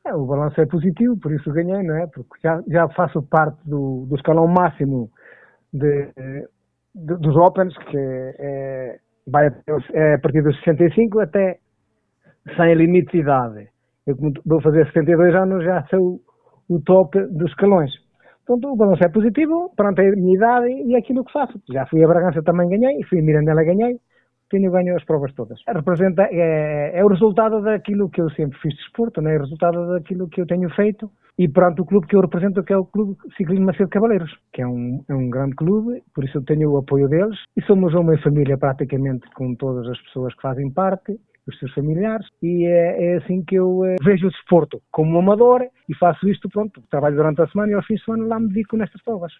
O balanço é positivo, por isso ganhei, não é? Porque já faço parte do escalão máximo dos Opens, que vai a partir dos 65 até sem limite de idade. Eu, como vou fazer 72 anos, já sou o top dos escalões. Portanto, o balanço é positivo, perante a minha idade e aquilo que faço. Já fui a Bragança, também ganhei, fui a Mirandela, ganhei. Tenho ganho as provas todas. Representa, é o resultado daquilo que eu sempre fiz de desporto, é o resultado daquilo que eu tenho feito e perante o clube que eu represento, que é o Clube Ciclismo Macedo Cavaleiros, que é um grande clube, por isso eu tenho o apoio deles e somos uma família praticamente com todas as pessoas que fazem parte, os seus familiares, e é assim que eu vejo o desporto como amador e faço isto, pronto, trabalho durante a semana e aos fins de semana lá me dedico nestas provas.